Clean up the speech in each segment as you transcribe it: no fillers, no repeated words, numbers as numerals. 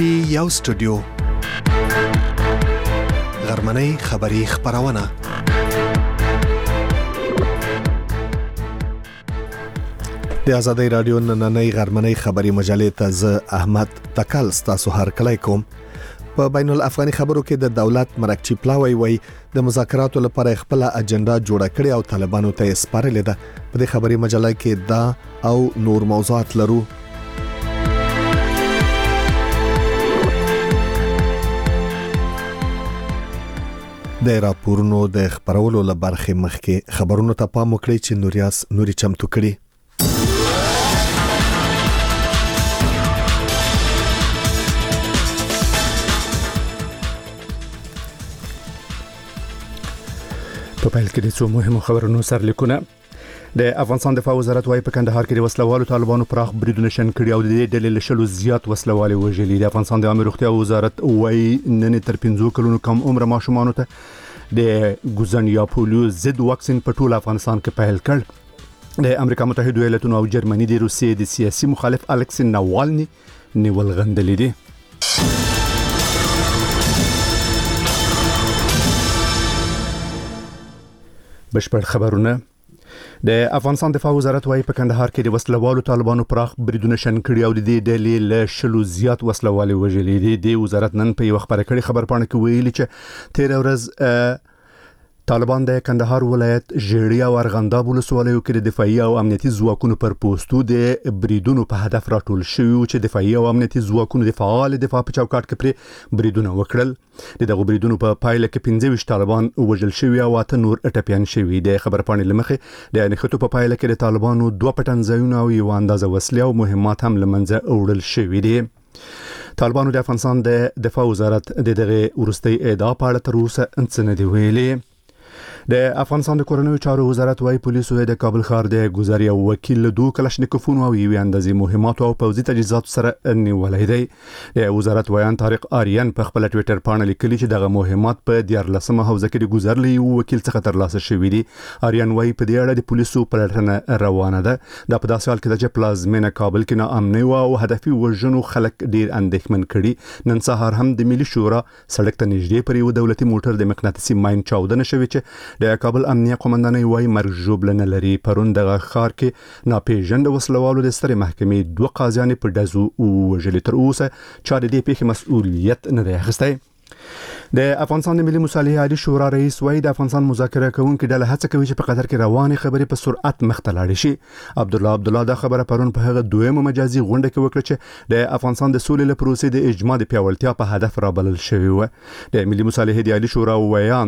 پی یو سټوډیو غرمنۍ خبری خبرونه د آزادۍ رادیو نننۍ غرمنۍ خبری مجلې ته زه احمد تکل تاسو هر کله کوم. په بین الافغاني خبرو کې د دولت مرکچی پلاوی وای د مذاکراتو لپاره خپل اجنډا جوړه کړې او طالبانو ته سپارلې ده. په دې خبري مجله کې دا او نور موضوعات لرو. د راپورونو د خبرولو لپاره مخکې خبرونو ته پام وکړئ چې نوري چمتو کړي. په پیل کې د څو مهمو خبرونو سرلیکونه. د افغانستان دفاع وزارت وايي په کندهار کې د وسلوالو طالبانو پراخ بریدونه شن کړي او د دې ډلې له شلو زیات وسلوالي وژلي. د افغانستان د عامه روغتیا وزارت وايي نن تر 15 کلونو کم عمر ماشومانو ته د ګوزن یا پولیو ضد واکسین په ټول افغانستان کې پیل کړ. د امریکا متحده ایالاتونو او جرمني د روسیې د سیاسي مخالف الکسی ناوالني نیول غندلې دي. بشپړ خبرونه. د افغانستان دفاع وزارت وايي په کندهار کې د وسلوالو طالبانو پراخ بریدونه شن کړي او د دې ډلې له شلو زیات وسلوالي وژلي دي. د وزارت نن په یو خبره کړي خبرپاڼه کې ویلي چې تیر ورځ طالبان د کندهار ولایت ژړیا او ارغنداب ولسوالیو کې د دفاعي او امنیتي ځواکونو پر پوسټو د بریدونو په هدف راټول شوی چې دفاعي او امنیتي ځواکونو د فعال دفاع په چوکاټ کې پر بریدونه وکړل. دغه بریدونو په پایله کې 25 طالبان وژل شوی او 8 نور اټپیان شوی. د خبرپاڼې لمخې د انخټو په پایله کې د طالبانو 2 پټنځایونه او یو اندازه وسلې او مهمات هم لمنځه وړل شوی دي. طالبانو د افغانستان د دفاع وزارت دغه ورستي ادعا په اړه تر اوسه څه نه دی ویلي. د افغانستان د کورنیو چارو وزارت وايي پولیسو د کابل ښار د ګذر یو وکیل 2 کلاشنکوفونو او یو اندازې مهمات او پوځي تجهیزات سره نیولای دی. د وزارت ویان طارق آریان په خپل ټوئیټر باندې لیکلي چې دغه مهمات په 14مه حوزه کې د ګذر له یو وکیل څخه ترلاسه شوې دي. آریان وايي په دې اړه د پولیسو پلټنه روانه ده. دا په داسې حال کې چې پلازمینه کابل کې ناامني او هدفي وژنو خلک ډیر اندېښمن کړي. نن سهار هم د ملي شورا سړک ته نږدې پر یو دولتي موټر د مقناطیسي ماین چاودنه شوې چې د کابل امنیه قومندانۍ وايي مرګ ژوبلنه لري. پرون دغه ښار کې ناپېژند وسلوالو د سترې محکمې 2 قاضیان په ډزو وژلي. تر اوسه چا د دې پیښې مسؤلیت نه دی اخیستی. د افغانستان د ملي مصالحې عالی شورا رئیس وايي د افغانستان مذاکره کوونکي ډله هڅه کوي چې په قطر کې روانې خبرې په سرعت مخته لاړې شي. عبدالله دا خبره پرون په هغه دویمه مجازي غونډه کې وکړه چې د افغانستان د سولې لپاره پروسې د اجماع د پیاوړتیا په هدف رابلل شوی و. د ملي مصالحې د عالی شورا ویان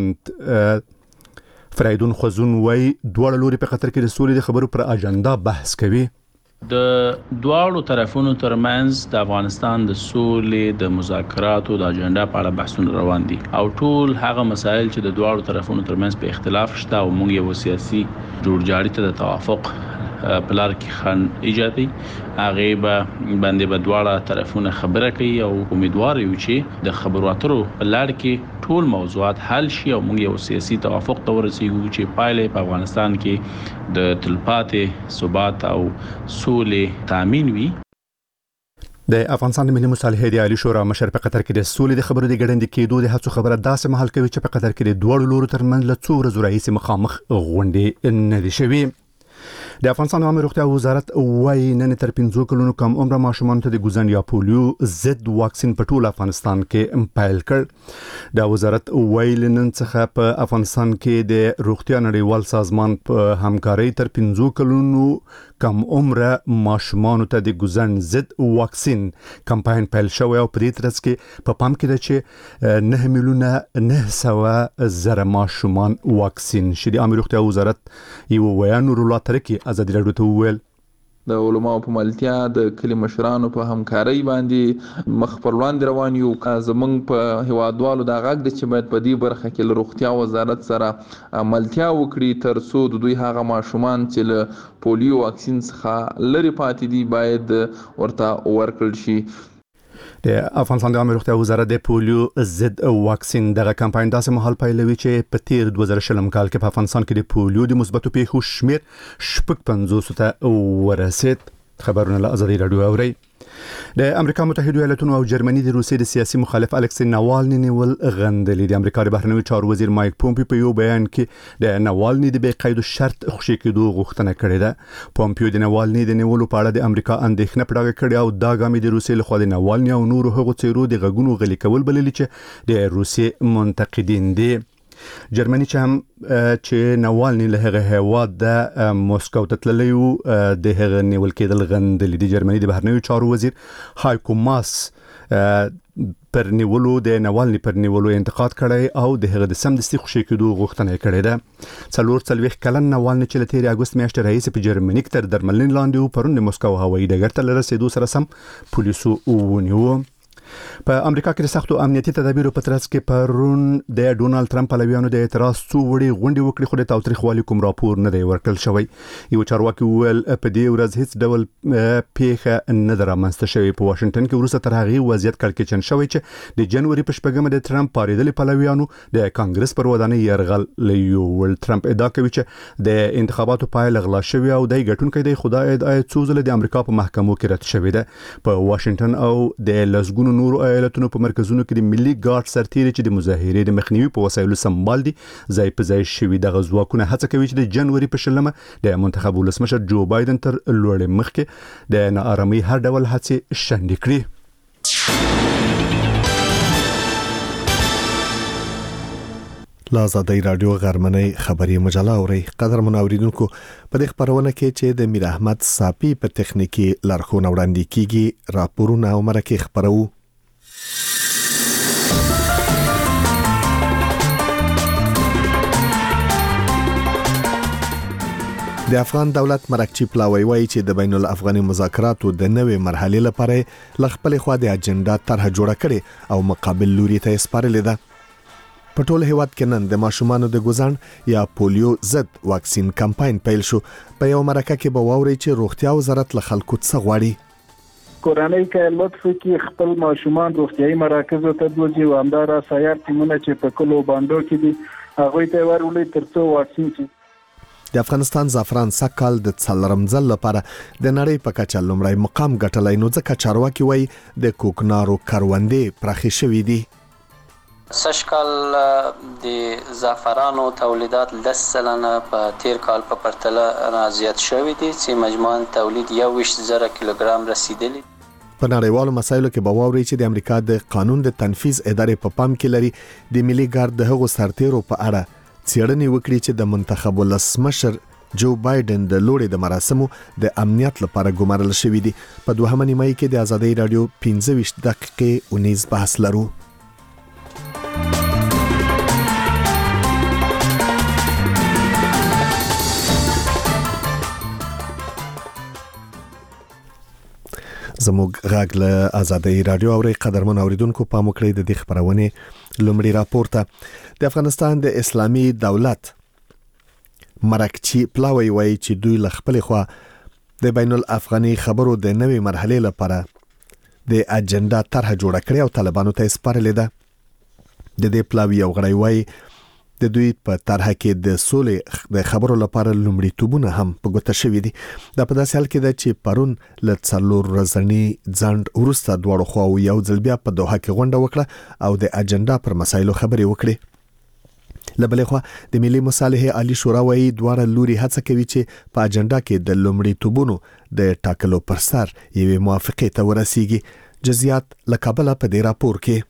فرایدون خوزون وای دوه لوري په قطر کې د سولې د خبرو پر اجنډا بحث کوي. د دواړو طرفونو ترمنځ د افغانستان د سولې د مذاکراتو د اجنډا په اړه بحثونه روان دي او ټول هغه مسایل چې د دواړو طرفونو ترمنځ په اختلاف شته او موږ یو سیاسي جوړجاړي ته د توافق پلار کې خان ایجادي هغه باندې بدواړه طرفونه خبره کوي او امیدوار یو چې د خبرو اترو په لړ کې ټول موضوعات حل شي او موږ یو سیاسي توافق ته ورسیږو چې پایله په افغانستان کې د تلپاتې ثبات او سولې تامین وي. د افغانستان د ملي مصالحې د عالی شورا مشر په قطر کې د سولې د خبرو د ګډنډ کېدو د هڅو خبره داسې مهال کوي چې په قطر کې د دوړو لورو ترمنځ له څو ورځې راهیسې مخامخ غونډې نه دي شوي. د افغانستان عامه روغتیا وزارت وايي نن تر 15 کلونو کم عمر ماشومانو ته د ګوزن یا پولیو ضد واکسین په ټول افغانستان کې پیل کړ. د وزارت وايي نن څخه په افغانستان کې د روغتیا نړیوال سازمان په همکارۍ تر 15 کلونو کم عمر ماشومانو ته د ګوزن ضد واکسین کمپاین پیل شوی او په دې ترڅ کې په پام کې ده چې 9,900,000 ماشومان واکسین شي. د عامه روغتیا وزارت یو ویان رولا ترکی ازادي راډیو ته وویل د علماء په ملتیا د کلی مشرانو په همکارۍ باندې مخ پر وړاندې روان یو. زمونږ په هیوادوالو دا غږ د چې باید په دې برخه کې له روغتیا وزارت سره ملتیا وکړي تر څو د دوی هغه ماشومان چې له پولیو واکسین څخه لري پاتې دي باید ورته ورکړل شي. د افغانستان د عامه روغتیا وزارت د پولیو ضد واکسین دغه کمپاین داسې مهال پیلوي چې په تیر 2020 کال کې په افغانستان کې د پولیو د مثبتو پیښو شمیر 50 ته ورسید. خبرونه له آزادۍ راډیو اوري. د امریکا متحده ایالاتونو او جرمني د روسیې د سیاسي مخالف الکسی ناوالني نیول غندلې. د امریکا د بهرنیو چارو وزیر مایک پومپیو په یو بیان کې د ناوالني د بې قید شرط خوشی کېدو غوښتنه کړې ده. پومپیو د ناوالني د نیولو په اړه د امریکا اندېښنه پټه کړې او دا ګامې د روسیې لخوا د ناوالني او نورو هغو څیرو د غږونو غلي کول بللي چې د روسیې منتقدین دي. جرمني چې ناوالني له هغه هیواد د موسکو ته تللی و د هغه نیول کېدل غندلې. د جرمني د بهرنیو چارو وزیر هایکو ماس پر نیولو د ناوالني پر نیولو انتقاد کړی او د هغه د سمدستي خوشی کېدو غوښتنه کړې ده. 40 کلن ناوالني چې له تیر اگست میاشتې راهیسې په جرمني کې تر درملنې لاندې و پرون د موسکو هوایي ډګر ته رسیدو سره سم پولیسو ونیو. په امریکا کې د سختو امنیتي تدابیرو په ترڅ کې پرون د ډونالد ترامپ پلویانو د اعتراض څو وړي غونډې وکړې خو د تاوتریخوالي کوم راپور نه دی ورکړل شوی. یو چارواکي وویل په دې ورځ هیڅ ډول پیښه نه ده رامنځته شوې. په واشنگټن کې وروسته تر هغه وضعیت کړکېچن شوی چې د جنوري په شپږمه د ترامپ پاریدلي پلویانو د کانګرس پر ودانۍ یرغل لیول. ترامپ ادعا کوي چې د انتخاباتو پایله غلا شوی او د ګټونکو د خدای څو ځله د امریکا په محکمو کې رد شوی ده. په واشنگټن او د لزګونو نورو ایالتونو په مرکزونو کې د ملي ګارد سرتیري چې د مظاهرې د مخنیوي په وسایلو سمبال دي ځای په ځای شوي. دغه ځواکونه هڅه کوي چې د جنوري په 20 د منتخب ولسمشر جو بایدن تر لوړې مخکې د ناارامۍ هر ډول هڅې شنډې کړي. لازادی رادیو غرمنۍ خبری مجله اوري. قدر منوریدونکو په دې خبرونه کې چې د میر احمد صافي په تخنیکی لارښوونه وړاندې کیږي راپورونه او مرکه خبرو. د افغان دولت مرکچی پلاوی وایي چې د بین الافغاني مذاکراتو د نوې مرحلې لپاره لخپل خوا د اجنډا طرح جوړه کړي او مقابل لوري ته سپارلې ده. په ټول هیواد کې نن د ماشومانو د ګوزن یا پولیو ضد واکسین کمپاین پیل شو. په یو مرکه کې به واوري چې روغتیا وزارت له خلکو څخه غواړي کورنۍ کې لطف کې خپل ماشومان روغتيایي مراکزو ته دوزي او همدارا سیار ټیمونه چې په کلو باندې کې دي هغه ته ورولې ترڅو واکسین شي. د افغانستان زعفران سکهال د څلورم ځل لپاره د نړۍ په کچه لومړی مقام ګټلی، نو ځکه چارواکي وایي د کوکنارو کروندې پراخې شوې دي. سږکال د زعفرانو تولیدات 10% په تیر کال په پرتله زیات شوي دي چې مجموعاً تولید 21,000 کیلوګرام رسیدلی. په نړیوالو مسایلو کې به واوري چې د امریکا د قانون د تنفیذ ادارې په پام کې لري د ملي ګارد د هغو سرتیرو په اړه څېړنې وکړي چې د منتخب ولسمشر جو بایدن د لوړې د مراسمو د امنیت لپاره ګمارل شوي دي. په دوهمه نیمایي کې د ازادۍ رادیو 15 دقیقې ونیز بحث لرو. زموږ غږ له ازادۍ رادیو اوري. قدرمن اوریدونکو پام وکړئ د دې خبرونه لومړی راپورته. د افغانستان د اسلامي دولت مرکچی پلاوی وایي چې دوی له خپل خوا د بین الافغاني خبرو د نوې مرحلې لپاره د اجنډا طرح جوړه کړې او طالبانو ته سپارلې ده. د دې پلاوی یو غړی وایي د دوی په طرح کې د سولې د خبرو لپاره لومړیتوبونه هم په ګوته شوي دي. دا په داسې حال کې ده چې پرون له 4 ورځني ځنډ وروسته دواړو خواو یو ځل بیا په دوحه کې غونډه وکړه او د اجنډا پر مسایلو خبرې وکړې. له بلې خوا د ملي مصالحې عالی شورا وایي دواړه لوري هڅه کوي چې په اجنډا کې د لومړیتوبونو د ټاکلو پر سر یوې موافقې ته ورسیږي. جزئیات له کابل په دې راپور کې.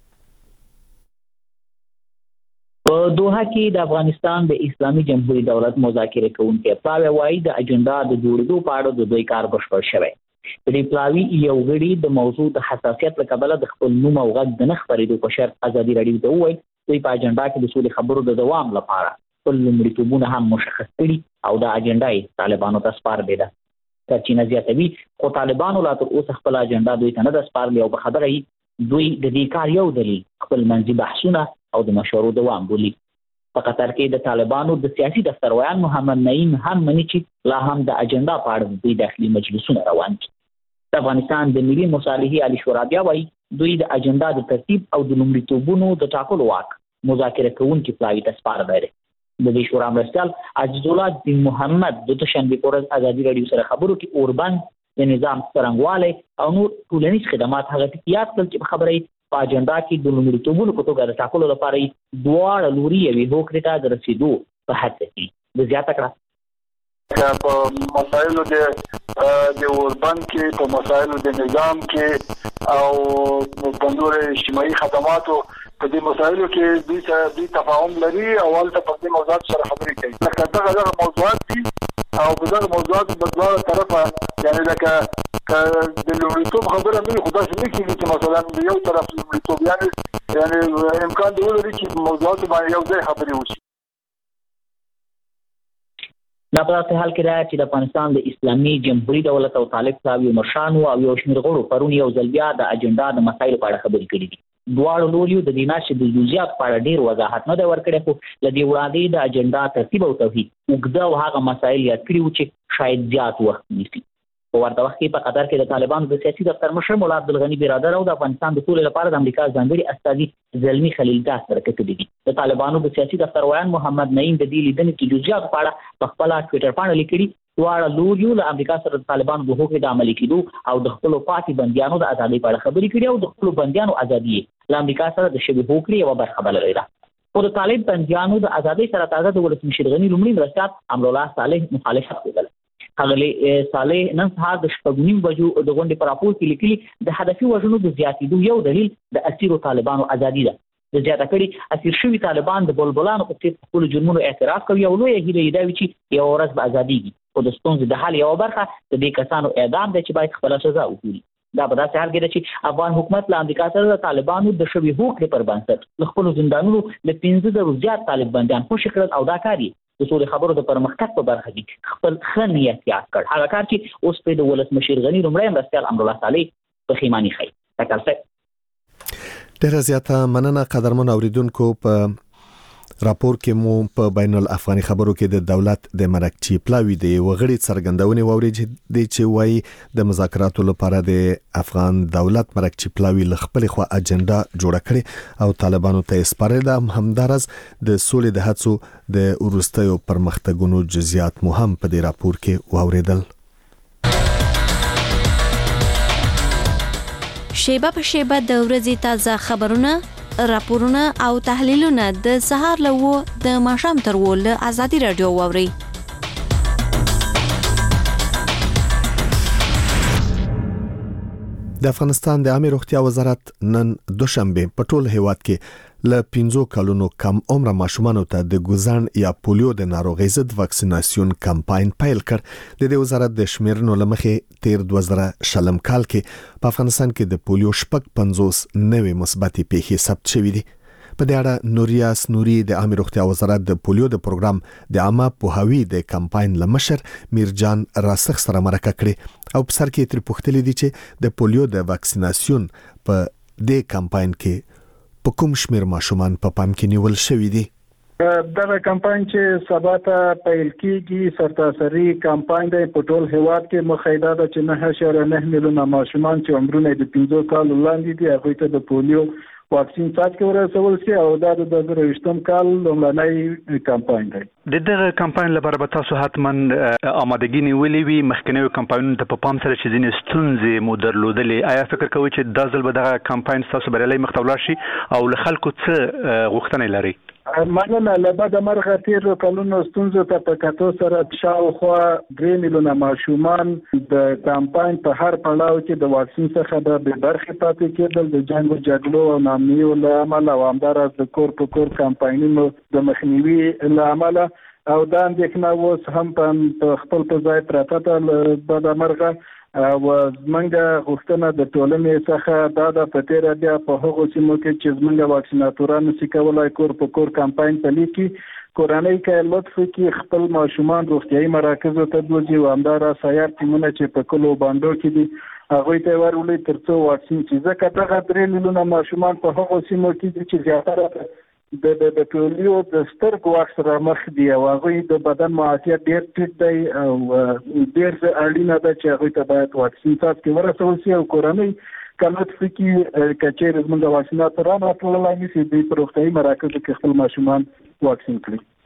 په دوحه کې د افغانستان د اسلامي جمهوریت دولت مذاکره کوونکي پلاوی وایي د اجنډا د جوړېدو په اړه د دوی کار بشپړ شوی. د پلاوی یو غړي د موضوع د حساسیت له کبله د خپل نوم او غږ د نه خبرېدو په شرط ازادي رادیو ته وویل دوی په اجنډا کې د سولې خبرو د دوام لپاره خپل لومړیتوبونه هم مشخص کړي او د اجنډا یې طالبانو ته سپارلې ده. سرچینه زیاتوي خو طالبانو لا تر اوسه خپل اجنډا دوی ته نه ده سپارلې او په خبره یې دوی د دې کار یو دلیل خپل منځي بحثونه او د مشورو دوام بولي. په قطر کې د طالبانو د سیاسي دفترویان محمد نعیم هم مني چې لا هم د اجنډا په اړه دوی داخلي مجلسونه روان دي. د افغانستان د ملي مصالحې عالی شورا بیا وایي دوی د اجنډا د ترتیب او د لومړیتوبونو د ټاکلو واک مذاکره کوونکي پلاوي ته سپارلی دی. د دې شورا مرستیال عزیز الله دین محمد د دوشنبې په ورځ ازادي رادیو سره خبرو کې اوربند د نظام څرنګوالی او نور ټولنیز خدمات هغه ټکیات چې خبرې په اجنډا کې د لومړیتوبونو په توګه د ټاکلو لپاره دواړه لوري یوې هوکړې ته د رسیدو په هڅه کې د زیاته کړه په مسایلو د اوربند کې په مسایلو د نظام کې او په نور اجتماعي خدماتو په دې مسایلو کې دوی تفاهم لري او ولته په دې موضوعات سره خبرې کوي. لکه دغه موضوعات دي او په دغه موضوعات په دواړو طرفه یعنی لکه د لومړیتوب خبره نه خو داسې نه کېږي چې مثلا یو طرف لومړیتوب یعنی امکان دی ولري چې موضوعات باندې یو ځای خبرې وشي. دا په داسې حال کې ده چې د افغانستان د اسلامي جمهوریت دولت او طالب صاحب مشرانو او یو شمېر غړو پرون یو ځل بیا د اجنډا د مسایلو په اړه خبرې کړې دي. دواړو لوریو د دې ناشې د جزئیات په اړه ډېر وضاحت نه دی ورکړی خو له دې وړاندې د اجنډا ترتیب او توحید اوږده او هغه مسایل یاد کړي وو چې شاید زیات وخت نیسي. په ورته وخت کې په قطر کې د طالبانو د سیاسي دفتر مشر مولا عبدالغني برادر او د افغانستان د سولې لپاره د امریکا ځانګړي استازي زلمي خلیلزاد سره کتلي دي. د طالبانو د سیاسي دفتر ویان محمد نعیم د دې لیدنې کې جزئیات په اړه په خپل ټوئیټر باندې لیکلي دواړه لوریو له امریکا سره د طالبانو د هوکړې د عملي کېدو او د خپلو پاتې بندیانو د ازادۍ په اړه خبرې کړي او د خپلو بندیانو ازادي له امریکا سره د شوې هوکړې یوه برخه بللې ده. خو د طالب بندیانو د ازادۍ سره تازه د ولسمشر غني لومړي مرستیال امرالله صالح مخالفت وکړه. هغه صالح نن سهار د 6:30 بجو د غونډې پر راپور کې لیکلي د هدفي وژنو د زیاتېدو یو دلیل د اسیرو طالبانو ازادي ده. د زیاته کړي اسیر شوي طالبان د بلبلانو په څېر خپلو جرمونو اعتراف کوي او لویه هیله یې دا وي چې یوه ورځ به ازادېږي خو د ستونزې د حل یوه برخه د دې کسانو اعدام دی چې باید خپله سزا وګوري. دا په داسې حال کې ده چې افغان حکومت له امریکا سره د طالبانو د شوې هوکړې پر بنسټ له خپلو زندانونو له 15,000 زیات طالب بندیان خوشي کړل او دا کار یې د سولې خبرو د پرمختګ په برخه کې خپل ښه نیت یاد کړ. هغه کار چې اوس پرې د ولسمشر غني لومړی مرستیال امرالله صالح پښیماني ښیي. ډېره زیاته مننه قدرمن اوریدونکو. په راپور کې مو په بین الافغاني خبرو کې د دولت د مرکچی پلاوی دی وغړي څرګندونې ووري چې وایي د مذاکراتو لپاره د افغان دولت مرکچی پلاوی ل خپل خو اجنډا جوړه کړي او طالبانو ته سپارل د همدارز د سولې د هڅو د ورستیو پرمختګونو جزئیات مو هم په دې راپور کې واوریدل. شیبه په شیبه د ورځې تازه خبرونه راپورونه او تحلیلونه د سهار له د ماښام تر له ازادي رادیو واوري. د افغانستان د عامه روغتیا وزارت نن دوشنبه په ټول هیواد کې ل 15 کلونو کم عمر ماشومانو ته د ګوزن یا پولیو د ناروغۍ ضد واکسیناسیون کمپاین پیل کړ. د وزارت د شمیرنو لمخې تیر 2000 کال کې په افغانستان کې د پولیو 50 نوې مثبتې پیښې ثبت شوې دي. په دې اړه نوریاس نوري د عامه روغتیا وزارت د پولیو د پروګرام د عامه پوهاوی د کمپاین لمشر میرجان راسخ سره مرکه کړې او په سر کې تر پوښتلې دي چې د پولیو د واکسیناسیون په دې کمپاین کې په کوم شمیر ماشومان په پام کې نیول شوې دي. دا کمپاین چې سبا ته پیل کیږي سرتاسري کمپاین دی په ټول هیواد کې مخایده ده چې 9.9 میلیونه ماشومان چې عمرونه د 15 کال وړاندې دي هغه ته د پولیو واکسین څاڅکي ورسول شي او دا د 2020 کال لومړنی کمپاین دی. د دغه کمپاین لپاره به تاسو حتما آمادګي نیولې وي مخکنیو کمپاینونو ته په پام سره چې ځینې ستونزې مو درلودلې. آیا فکر کوئ چې دا ځل به دغه کمپاین تاسو بریالي مخ ته ولاړ شي او له خلکو څه غوښتنې لري؟ مننه. له بعد مرغه تیر کلونو ستونزو ته په کتو سره شاوخوا 3 میلیونه ماشومان د کمپاین په هر پړاو کې د واکسین څخه د برخې پاتې کېدل د جنگ او جګړو او ناامنیو له امله او همدارس د کور په کور کمپاینونو د مخنیوي له امله او دا اندېښنه اوس هم په خپل په ځای پراته ده. بعد مرغه او زمونږ غوښتنه د ټولنې څخه دا د پتیره بیا په هغو سیمو کې چې زمونږ واکسیناتورانو سي کولای کور په کور کمپاین پلي کی کورنۍ کې لطف کې خپل ماشومان روغتيایي مراکزو ته دوزي او همدارس سیار ټیمونه چې په کلو باندو کې دي هغه ته ورولې ترڅو واکسین چې ځکه دغه 3 میلیونه ماشومان په هغو سیمو کې چې زیاتره د پولیو د سترګو اکثره مخ دی او هغه د بدن معافیت ډیر ټیټ دی او ډیر اړینه ده چې هغه ته باید واکسین تاسو ورسول شي او کورنۍ کله چې کچېر زموږ واکسیناتورانو ټول لاندې سي د روغتيایي مراکزو کې خپل ماشومان واکسین کړي.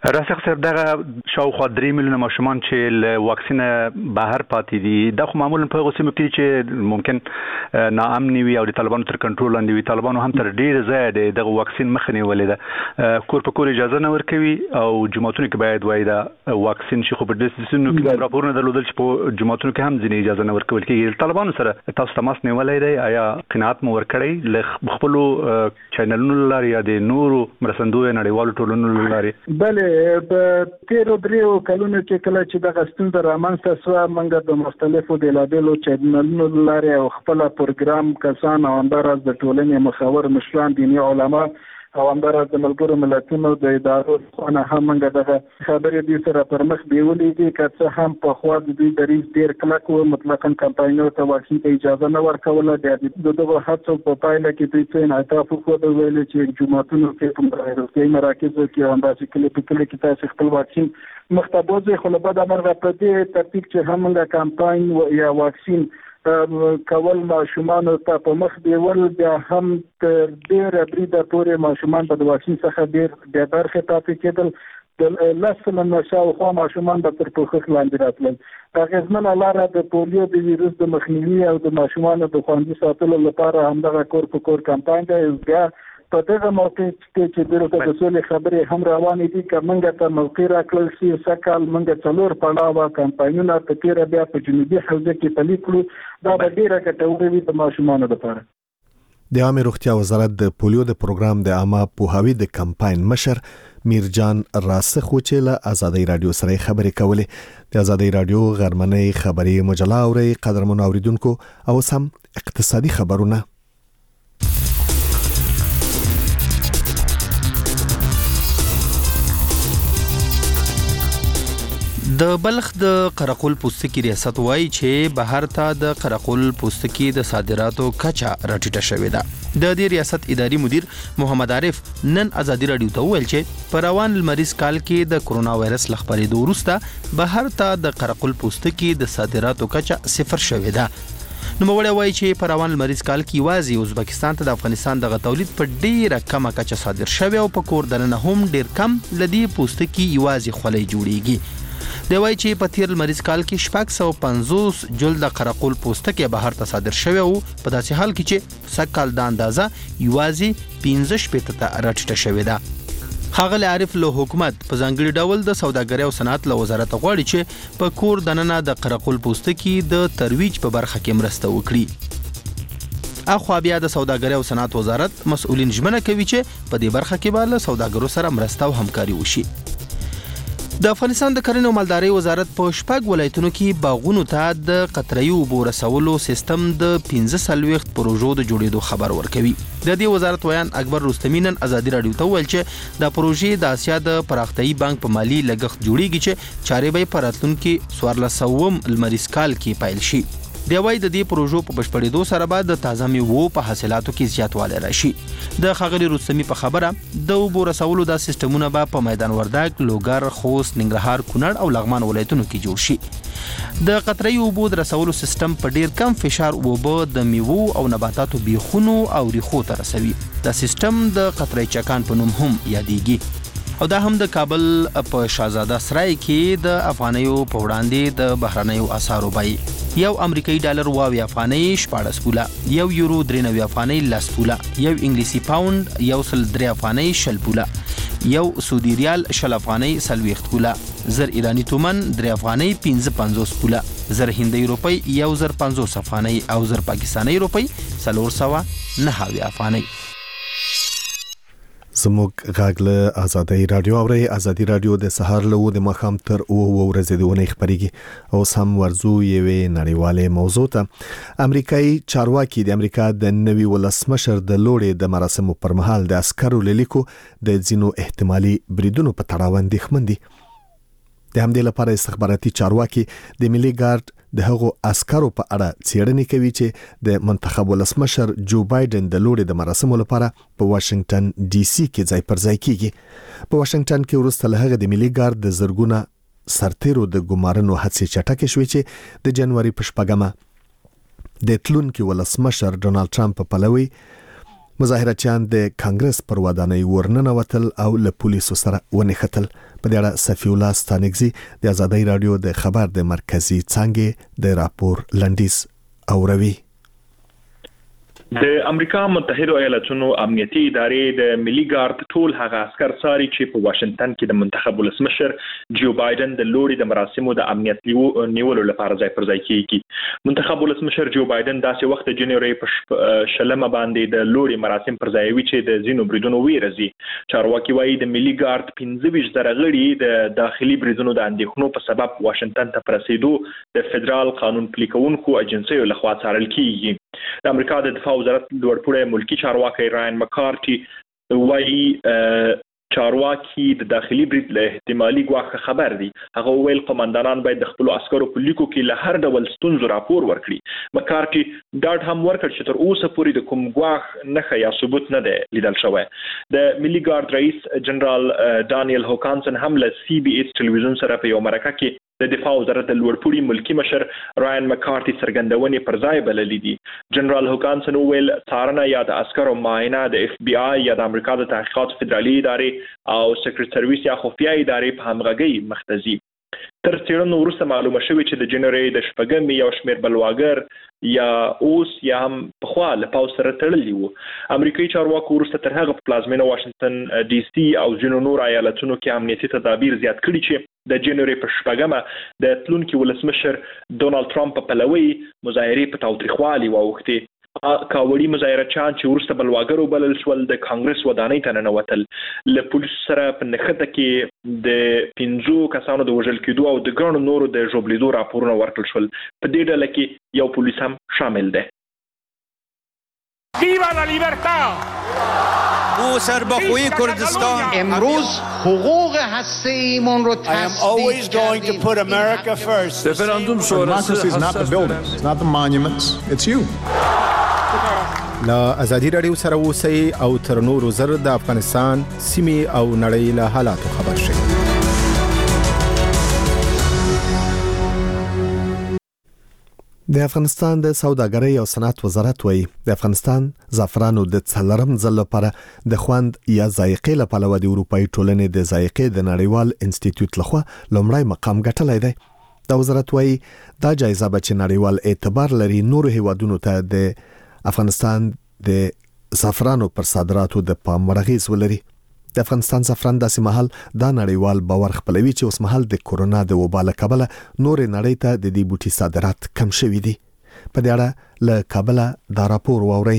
راسخ صاحب دغه شاوخوا 3 میلیونه ماشومان چې له واکسین بهر پاتې دي د خو معمولا په غوسه کې چې ممکن ناامن وي او د طالبانو تر کنټرول لاندې وي. طالبانو هم تر ډیر ځای د واکسین مخنی ولې ده کور په کور اجازه نه ورکوي او جماعتونو کې باید وای دا واکسین شي خو په دې سيزونو کې راپورونه درلودل چې په جماعتونو کې هم ځینې اجازه نه ورکول کېږي. طالبانو سره تاسو تماس نیولای دی آیا قناعت مو ورکړی له خپل چینلونو لاري یا د نورو مرستندوی نړیوالو ټولنو لاري؟ بله په تیرو دریو کلونو کې کله چې د غستون د رامنځته سو منګه د مختلفو دلایلو چینلونو لاري او خپل پروګرام کسان او اندراز د ټولنې مخاور مشران دیني علما او اندراز د ملګرو ملتونو د ادارو څخه هم منګه د خبرې دي سره پر مخ بیولې دي که هم په خوا د دې دریز ډیر کلک او مطلقاً کمپاینونو ته واکسین ته اجازه نه ورکوله. د دغه هڅو په پایله کې دوی څه انعطاف وکړ ویل چې جماعتونو کې په روغتیايي مراکزو کې همداسې کلی په کلی کې تاسو خپل واکسین مختبوزه خو له بعد امر په دې ترتیب چې هم منګه کمپاین یا واکسین کول ماشومان ته په مخ دیول بیا هم تر ډیره بریده پورې ماشومان په واکسین څخه ډیر د برخه پاتې کېدل. د لسمن نشاوخوا ماشومان به تر پوښښ لاندې راتلل. هغه ځمنه لاره د پولیو د ویروس د مخنیوي او د ماشومان د خوندي ساتلو لپاره همدغه کور په کور کمپاین دی. بیا په دغه موقع چې دغه د سولې خبرې هم روانې دي که منګه ته موقع راکړل شي سکهال منګه څلور پړاوه کمپاینونه په تیره بیا په جنوبي حوزه کې پلي کړو دا به ډیره ګټوره وي د ماشومانو لپاره. د عامه روغتیا وزارت د پولیو د پروګرام د عامه پوهاوي د کمپاین مشر میرجان راسخ چې له آزادۍ رادیو سره خبرې کولې. د آزادۍ رادیو غرمنۍ خبري مجله اوري قدرمن اوریدونکو او سم اقتصادي خبرونه. د بلخ د قرقل پوستکي ریاست وایي چې بهر ته د قرقل پوستکي د صادراتو کچا راټیټه شوې ده. د دې ریاست اداري مدیر محمد عارف نن آزادي رادیو ته ویل چې په روان لمریز کال کې د کرونا وایرس لخبرېدو وروسته بهر ته د قرقل پوستکي د صادراتو کچا صفر شوې ده. نوموړی وایي چې په روان لمریز کال کې یوازې ازبکستان ته د افغانستان دغه تولید په ډیره کمه کچه صادر شوی او په کور دننه هم ډیر کم لدی پوستکي یوازې خولۍ جوړیږي. دی وایي چې په تیر لمریز کال کې 650 جلد قرقل پوستکي بهر ته صادر شوی او په داسې حال کې چې سکهال د اندازه یوازې 15 ته راټیټه شوې ده. ښاغلی عارف له حکومت په ځانګړي ډول د سوداګرۍ او صنعت له وزارت غواړي چې په کور دننه د قرقل پوستکي د ترویج په برخه کې مرسته وکړي. اخوا بیا د سوداګرۍ او صنعت وزارت مسؤلین ژمنه کوي چې په دې برخه کې به له سوداګرو سره مرسته او همکاري وشي. د افغانستان د کرنې او مالدارۍ وزارت په 6 ولایتونو کې باغونو ته د قطره‌ای اوبو رسولو سیستم د 15 پروژو د جوړېدو خبر ورکوي. د دې وزارت ویان اکبر رستمی نن آزادي رادیو ته ویل چې د پروژې د اسیا د پراختیايي بانک په مالی لګښت جوړیږي چې چارې به په راتلونکي 1400 لمریز کال کې پیل شي. دی وايي د دې پروژو په بشپړېدو سره به د تازه میوو په حاصلاتو کې زیاتوالی راشي. د ښاغلي رستمی په خبره د اوبو رسولو دا سیستمونه به په میدان وردګ، لوګر، خوست، ننګرهار، کونړ او لغمان ولایتونو کې جوړ شي. د قطره‌ای اوبو د رسولو سیستم په ډیر کم فشار اوبه د میوو او نباتاتو بیخونو او ریښو ته رسوي. دا سیستم د قطره‌ای چکان په نوم هم یادېږي او دا هم د کابل په شاهزاده سرای کې د افغانیو په وړاندې د بهرنیو اسعارو بیې یو امریکایي ډالر 22 افغانۍ 14 پوله، یو یورو 93 افغانۍ 10 پوله، یو انګلیسي پاوند 103 افغانۍ 10 پوله، یو سعودي ریال 10 افغانۍ 40 پوله، زر ایرانی تومن 3 افغانۍ 55 پوله، زر هندۍ روپۍ 1050 افغانۍ او زر پاکستاني روپۍ 409 افغانۍ. زموږ غاګله آزادۍ رادیو اوري آزادۍ رادیو د سهار له د مخام تر او ورځې د ونې خبريږي او سم ورزو یوې نړیواله موضوع ته امریکایي چارواکي د امریکا د نوي ولسمشر د لوړې د مراسمو پر مهال د عسکرو لیکو د ځینو احتمالي بریدونو په تړاو اندېښمن دي. د همدې لپاره استخباراتي چارواکي د ملي ګارد د هغو عسکرو په اړه څېړنې کوي چې د منتخب ولسمشر جو بایدن د لوړې د مراسمو لپاره په واشنگټن ډي سي کې ځای پر ځای کیږي. په واشنگټن کې وروسته له هغه د ملي ګارد د زرګونه سرتیرو د ګمارنو هڅې چټکې شوې چې د جنوري په 4 د تلونکي ولسمشر ډونالد ټرمپ په پلوي مظاهرچیان د کانګرس پر ودانۍ ورننوتل او له پولیسو سره ونښتل. په دې اړه صفی الله ستانګزي د آزادۍ رادیو د خبر د مرکزی څنګه د راپور لنډیز اوروي. د امریکا متحده ایالاتونو امنیتي ادارې د ملي ګارد ټول هغه عسكر ساري چې په واشنگټن کې د منتخب ولسمشر جو بایدن د لوري د مراسمو د امنیت نیولو لپاره ځای پر ځای کیږي. منتخب ولسمشر جو بایدن داسې وخت د جنوري په شلمه باندې د لوري مراسم پر ځای وی چې د زینو بریدونو ویرزي. چارواکي وایي د ملي ګارد 15 غړي د داخلي بریدونو د اندېښنو په سبب واشنگټن ته پرسیدو د فدرال قانون پلي کوونکو ایجنسیو لخوا څارل کیږي. د امریکا د دفاع وزارت لوړپوړی ملکی چارواکي راین مکارتي وایي چارواکي د داخلي برید له احتمالي ګواښ خبر دي. هغه ویل قومندانان باید د خپل عسکرو په لیکو کې له هر ډول ستونزو راپور ورکړي. مکارتي ډاډ هم ورکړ چې تر اوسه پورې د کوم ګواښ نه یا ثبوت نه دی لیدل شوی. د ملي ګارد رئیس جنرال دانیل هوکانسن هم له سی بي ایس ټلویزیون سره په یو مرکه کې د دفاع وزارت د لوړپوړي ملکی مشر راین مکارتي څرګندونې پر ځای بللې دي. جنرال هوکانسن ویل څارنه یا د عسکرو معاینه د اف بي آی یا د امریکا د تحقیقات فدرالي ادارې او سیکریټ سرویس یا خفیه ادارې په همغږۍ مختزي. تر څېړنو وروسته معلومه شوې چې د جنوري د شپږمې یو شمېر بلواګر یا اوس یا هم پخوا له پاوز سره تړلي وو. امریکایي چارواکو وروسته تر هغه په پلازمینه واشنگټن ډي سي او ځینو نور ایالتونو کې امنیتي تدابیر زیات کړي چې د جنوري په شپږمه د تلونکي ولسمشر ډونالد ټرمپ په پلوي مظاهرې په تاوتریخوالي واوښتې. کاوړي مظاهرچیان چې ورسته بلواګرو بلل شول د کانګرس ودانۍ ته ننوتل. له پولیسو سره په نښته کې د 15 کسانو د وژل کېدو او د ګڼو نورو د ژوبلیدو راپورونه ورکړل شول. په دې ډله کې یو پولیس هم شامل دی. ویوا لا لیبرتاد! او سربخوی کردستان امروز حقوق هسته‌ایمون رو تثبیت کردیم. رفراندوم شورای لا ازادي رادیو سره اوسئ او تر نورو زر د افغانستان سیمې او نړۍ له حالاتو خبر شئ. د افغانستان د سوداګرۍ او صنعت وزارت وایي د افغانستان زعفرانو د څلورم ځل لپاره د خوند یا ذایقې لپاره د اروپאי ټولنې د ذایقې د نړیوال انسټیټیوټ لخوا لومړی مقام ګټلی دی. د وزارت وایي دا جایزه به چې نړیوال اعتبار لري نور هیوادونو ته د افغانستان د زعفرانو پر صادراتو د پام ورغیز ولري. د افغانستان زعفران داسې مهال دا نړیوال باور خپلوي چې اوس مهال د کورونا د وبا له کبله نور نړۍ ته د دې بوټي صادرات کم شوي دي. په دې اړه له کابل دا راپور واورئ.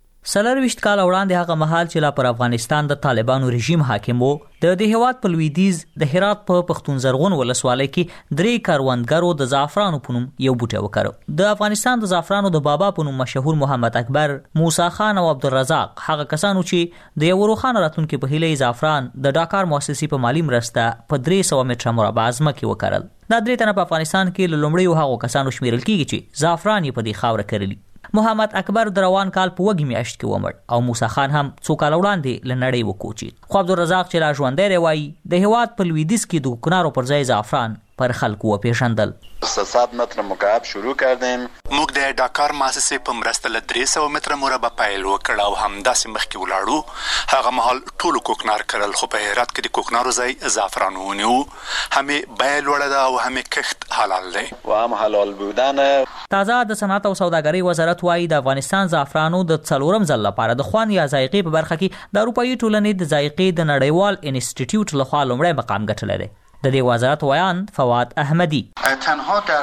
24 کال وړاندې هغه مهال چې لا پر افغانستان د طالبانو رژیم حاکم وو د هیواد په لویدیز د هرات په پښتون زرغون ولسوالۍ کې 3 کاروانګرو د زعفرانو په نوم یو بوټی وکړ. د افغانستان د زعفرانو د بابا په نوم مشهور محمد اکبر، موسی خان او عبدالرزاق هغه کسانو چې د یو روخانه راتونکو په هیله زعفران د ډاکار مؤسسې په مالی مرسته په 300 متره مربع ځمکه وکړل. دا درې تنه په افغانستان کې لومړی هغه کسانو شمیرل کیږي چې زعفران یې په دې خاوره کرلی. محمد اکبر د روان کال په وګي میاشت کې ومړ او موسی خان هم څو کال وړاندې لنړۍ وکوچید. خو عبدالرزاق چې لا ژوندی دی وایي د هیواد په لویدیځ کې د کوکنارو پر ځای زعفران پر خلکو وپیژندل. 700 متر مکعب شروع کردیم. موږ د ډاکار مؤسسې په مرسته له 300 متر مربع پیل وکړ او همداسې مخکې ولاړو. هغه مهال ټول کوکنار کرل خو په هرات کې د کوکنارو ځای زعفران ونیو. همې بیه لوړه ده او همې کښت حلال دی و هم حلال بودن. تازه د صنعت او سوداګرۍ وزارت وایي د افغانستان زعفرانو د څلورم ځل لپاره د خوند یا ذایقې په برخه کې د اروپאי ټولنې د ذایقې د نړیوال انسټیټیوټ لخوا لومړی مقام ګټلی دی. د دې وزارت ویان فواد احمدی تنها در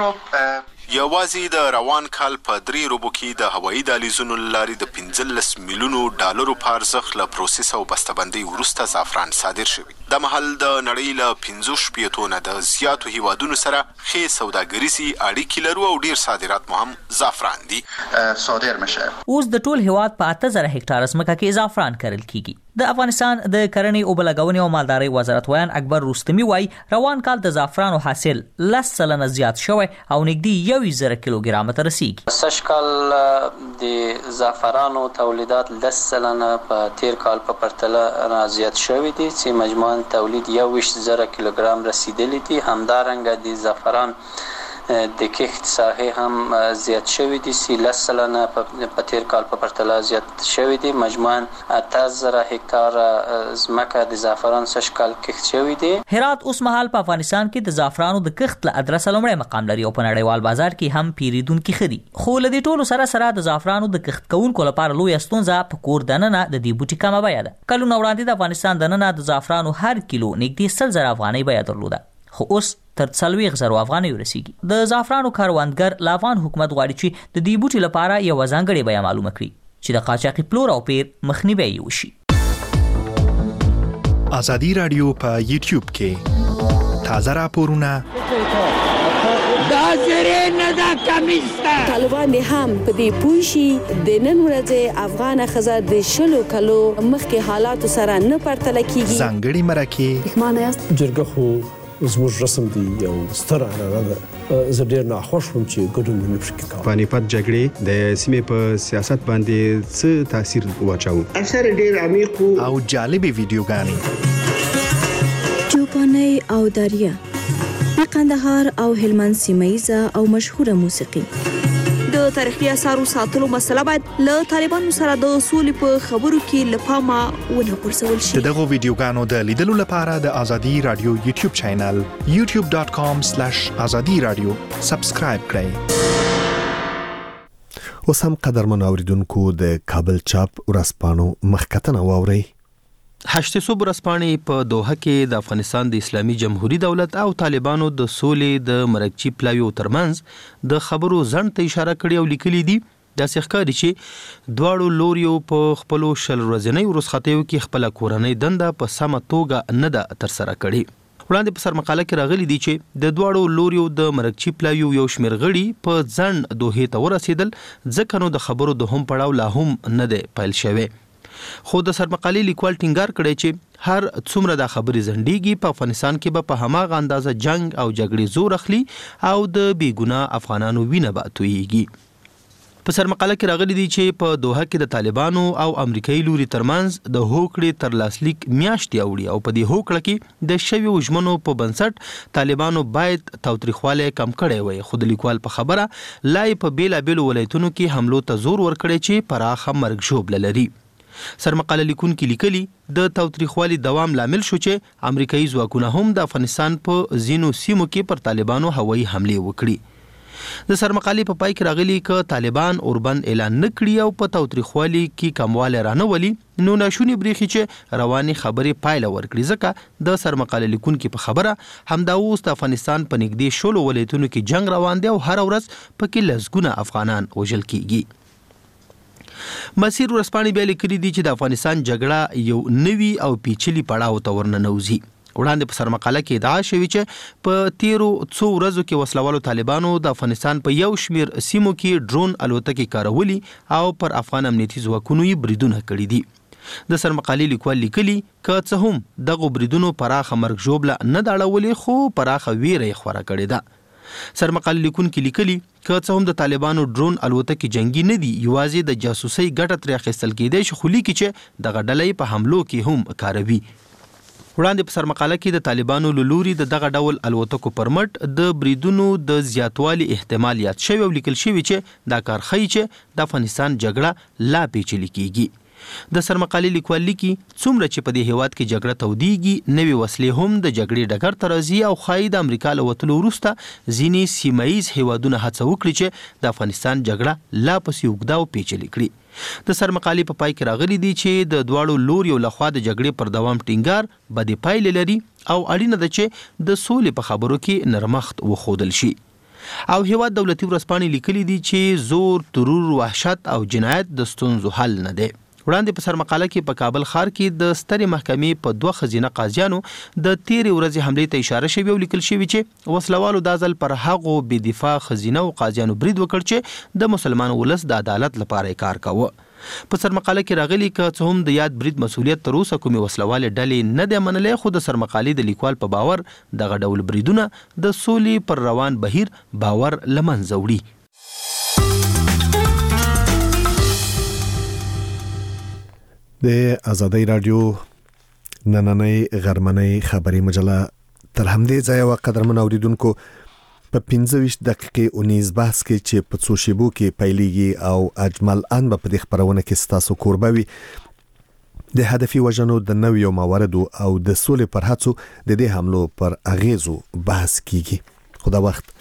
3 یوازې د روان کال په 3 روبو کې د هوایي دهلیزونو لارې د 15 میلیونو ډالرو په ارزښت له پروسس او بسته‌بندۍ وروسته زعفران صادر شوی. د محل د نړۍ له 15 نه د زیاتو هیوادونو سره ښې سوداګریزي اړیکې لرو او ډیر صادرات مو هم زعفران دي صادر میشه. اوس د ټول هیواد په 8000 هکټار ځمکه کې زعفران کرل کیږي. د افغانستان د کرنې او بلګونې او مالدارۍ وزارت ویان اکبر رستمی وایي روان کال د زعفرانو حاصل 10% زیات شوی او نږدې 1,000 کیلوګرام ته رسیږي. سږ کال د زعفرانو تولیدات 10% په تیر کال په پرتله زیات شوی دي چې مجموعاً تولید 21,000 کیلوګرام رسیدلی دي. همدارنګه د زعفران د کښت ساحې هم زیات شوې دي 13% په تیر کال په پرتله زیات شوې دي. مجموعاً 8000 هکتار ځمکه د زعفران سږ کال کښت شوې دي. هرات اوس مهال په افغانستان کې د زعفرانو د کښت له ادرس لومړی مقام لري او په نړیوال بازار کې هم پیریدونکو خدي. خو له دې ټولو سره د زعفرانو د کښت کوونکو لپاره لوی ستونزه په کور دننه د دې بوټي کمه بیه ده. کلونه وړاندې د افغانستان دننه د زعفرانو هر کیلو نږدې 100,000 افغانۍ بیه درلوده، خو اوس تر 40,000 افغانۍ ورسیږي. د زعفرانو کاروانګر له افغان حکومت غواړي چې د دې بوټي لپاره یو ځانګړې بیه معلومه کړي چې د قاچاقي پلور او پیر مخنیوی وشي. ازادي رادیو په یوټیوب کې تازه راپورونه دا زری نه دا کمیسته طالبان هم په دې پوښي د نن ورځې افغان خزر د شلو کلو مخکې حالات سره نه پرتل کیږي. ځانګړي مرکه معنی است جرګه خو زموږ رسم دی یو ستر عنعنه ده. زه ډیر ناخوښ وم چې ګډون نه پکې کوم. پانیپت جګړې د سیمې په سیاست باندې څه تاثیر واچاو؟ اثر ډیر عمیق او جالبې ویډیوګانې چوپاني او دریا د قندهار او هلمند سیمایزه او مشهوره موسیقي. د تاریخي اثارو ساتلو مسله باید له طالبانو سره د سولې په خبرو کې لپاره ونه پرسول شي. دغه ویډیوګانو د لیدلو لپاره د ازادي رادیو یوټیوب چینل youtube.com/azadi-radio سبسکرایب کړئ. اوس هم قدرمن اوریدونکو د کابل چاپ ورځپاڼو مخکتنه واوري. هشت صبح ورځپاڼې په دوحه کې د افغانستان د اسلامي جمهوریت دولت او طالبانو د سولې د مرکچی پلاویو ترمنځ د خبرو ځنډ ته اشاره کړې او لیکلي دي دا ښکاري چې دواړو لوریو په خپلو شل ورځنۍ وروسختیو کې خپل کورنۍ دنده په سمه توګه نه ده ترسره کړې. وړاندې په سرمقاله کې راغلي دي چې د دواړو لوریو د مرکچی پلاویو یو شمېر غړي په ځنډ دوحې ته ورسېدل ځکه نو د خبرو د هم پړاو لا هم نه دی پیل شوی. خو د سرمقالي لیکوال ټینګار کړی چې هر څومره د خبرې زندګي په افغانستان کې به په هماغه اندازه جنگ او جګړې زور اخلي او د بیګناه افغانانو وینه به تویږي. په سرمقاله کې راغلي دي چې په دوحه کې د طالبانو او امریکایي لوري ترمنځ د هوکړې تر لاسلیک میاشتې اوړي او په دې هوکړه کې د شویو ژمنو په بنسټ طالبانو باید تاوتریخوالی کم کړی وي. خو د لیکوال په خبره لا په بیلابیلو ولایتونو کې حملو ته زور ورکړی چې پراخه مرګ ژوبله لري. سرمقاله لیکونکي لیکلي د تاوتریخوالي دوام لامل شو چې امریکایي ځواکونه هم د افغانستان په ځینو سیمو کې پر طالبانو هوایي حملې وکړي. د سرمقالي په پای کې راغلي ک طالبان اوربند اعلان نکړي او په تاوتریخوالي کې کمواله رانه ولي نو ناشونی بریخي چې رواني خبرې پایله ورکړي. ځکه د سرمقاله لیکونکي په خبره همدا اوس د افغانستان په نږدې شلو ولایتونو کې جنگ روان دی او هر ورځ پکې لسګونه افغانان وژل کیږي. مسیر ورځپاڼې بیا لیکلي دي چې د افغانستان جګړه یو نوي او پیچلي پړاو ته ورننوځي. وړاندې په سرمقاله کې ادعا شوې چې په تیرو څو ورځو کې وسلوالو طالبانو د افغانستان په یو شمیر سیمو کې ډرون الوتکې کارولي او پر افغان امنیتي ځواکونو یې بریدونه کړي دي. د سرمقالي لیکوال لیکلي که څه هم دغه بریدونو پراخه مرګ ژوبله نه دا اړولې خو پراخه ویره یې خوره کړې ده. سرمقاله لیکونکي لیکلي که څه هم د طالبانو ډرون الوتکې جنگي نه دي یوازې د جاسوسۍ ګټه ترې اخیستل کېدی شي خو لیکي چې دغه ډلې په حملو کې هم کاروي. وړاندې په سرمقاله کې د طالبانو له لوري د دغه ډول الوتکو پر مټ د بریدونو د زیاتوالي احتمال یاد شوی او لیکل شوی چې دا کار ښیي چې د افغانستان جګړه لا پیچلې کیږي. د سرمقالي لیکوال لیکي څومره چې په دې هیواد کې جګړه تودیږي نوې وسلې هم د جګړې ډګر ته راځي او ښایي د امریکا له وتلو وروسته ځینې سیمایي هیوادونه هڅه وکړي چې د افغانستان جګړه لا پسې اوږده او پیچلې کړي. د سرمقالي په پای کې راغلي دي چې د دواړو لوریو لخوا د جګړې پر دوام ټینګار بدې پایلې لري او اړینه ده چې د سولې په خبرو کې نرمښت وښودل شي. او هیواد دولتي ورځپاڼې لیکلي دي چې زور، ترور، وحشت او جنایت د ستونزو حل نه دی. وړاندې په سرمقاله کې په کابل ښار کې د سترې محکمې په 2 ښځینه قاضیانو د تیرې ورځې حملې ته اشاره شوې او لیکل شوي چې وسلوالو دا ځل پر هغو بې دفاع ښځینه او قاضیانو برید وکړ چې د مسلمان ولس د عدالت لپاره یې کار کاوه. په سرمقاله کې راغلي که څه هم د یاد برید مسؤلیت تر اوسه کومې وسلوالې ډلې نه دی منلی خو د سرمقالي د لیکوال په باور دغه ډول بریدونه د سولې پر روان بهیر باور له منځه وړي. د ازادي رادیو نننۍ غرمنۍ خبري مجله تر همدې ځایه قدرمن اوریدونکو په 15 دقیقې 19 بحث کې چې په څو شیبو کې پیلېږي او اجمل ان په دې خبرونه کې ستاسو کوربوي د هدفي وژنو د نویو مواردو او د سولې پر هڅو د دې حملو پر اغیزو بحث کیږي. خدا وخت